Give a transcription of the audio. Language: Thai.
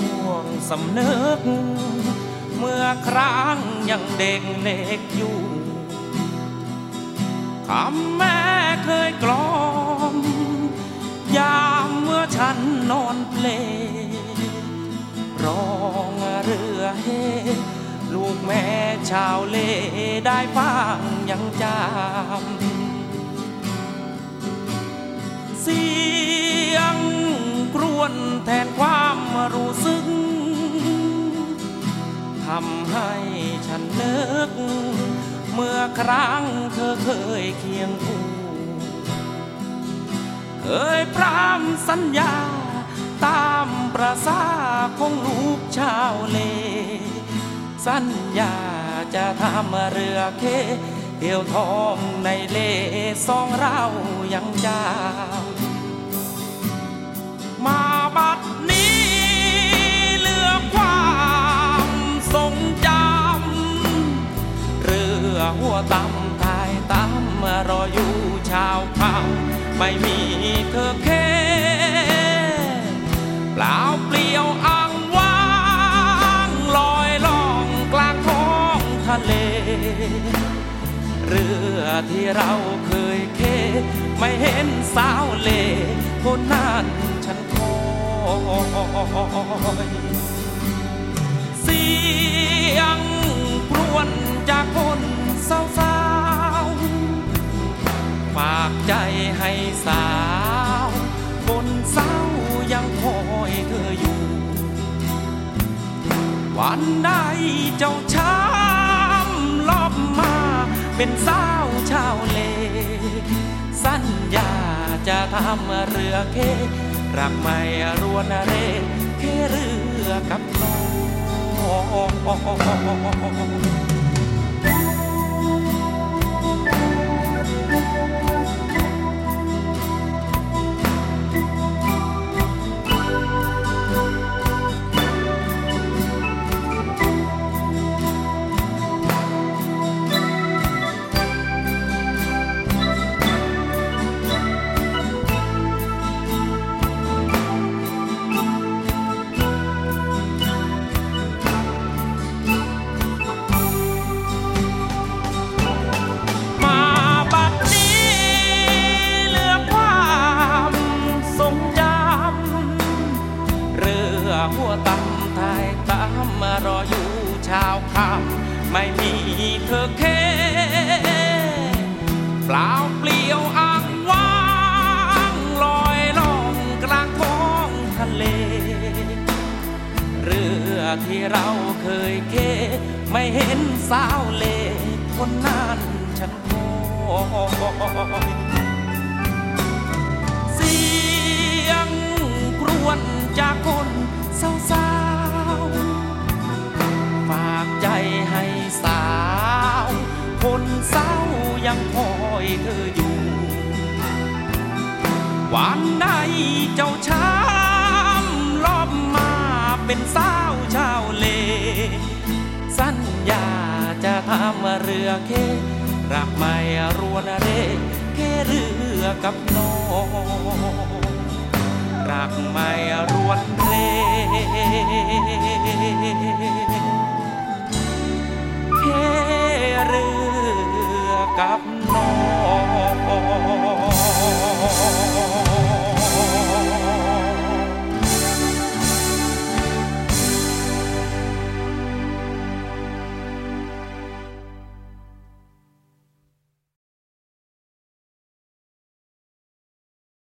วงสำนึกเมื่อครั้งยังเด็กเล็กอยู่คำแม่เคยกล่อมยามเมื่อฉันนอนเพลร้องเรือเฮลูกแม่ชาวเลได้ฟังยังจำเสียงกรวนแทนความรู้สึกทำให้ฉันนึกเมื่อครั้งเธอเคยเคียงคู่เคยพร่ำสัญญาตามประสาของลูกชาวเลสัญญาจะทำเรือเคเที่ยวทองในเลสองเรายังจำมาบัดนี้เหลือความทรงจำเรือหัวตำทายตำรออยู่ชาวเขาไม่มีเธอแค่เปล่าเปลี่ยวอ้างว้างลอยล่องกลางท้องทะเลเรือที่เราเคยเคไม่เห็นสาวเลคนนั้นฉันคอยเสียงกรวนจากคนสาวๆฝากใจให้สาวคนเศร้ายังคอยเธออยู่วันใดเจ้าช้ำลอบมาเป็นสาวชาวเลสัญญาจะทำเรือเครักไม่รวนเรแค่เรือกับน้องหัวตำทายตามมารออยู่ชาวคำไม่มีเธอแค่เปล่าเปลี่ยวอ้างว้างลอยล่องกลางท้องทะเลเรือที่เราเคยเคไม่เห็นสาวเลคนนั้นฉันคอยเสียงกรวนจากคนสาวๆฝากใจให้สาวคนเศร้ายังคอยเธออยู่วันใดเจ้าช้ำลอบมาเป็นสาวชาวเลสัญญาจะทำเรือเครักไม่รวนเรแค่เรือกับน้องรักไม่รวนเรแค่เรือกับน้อง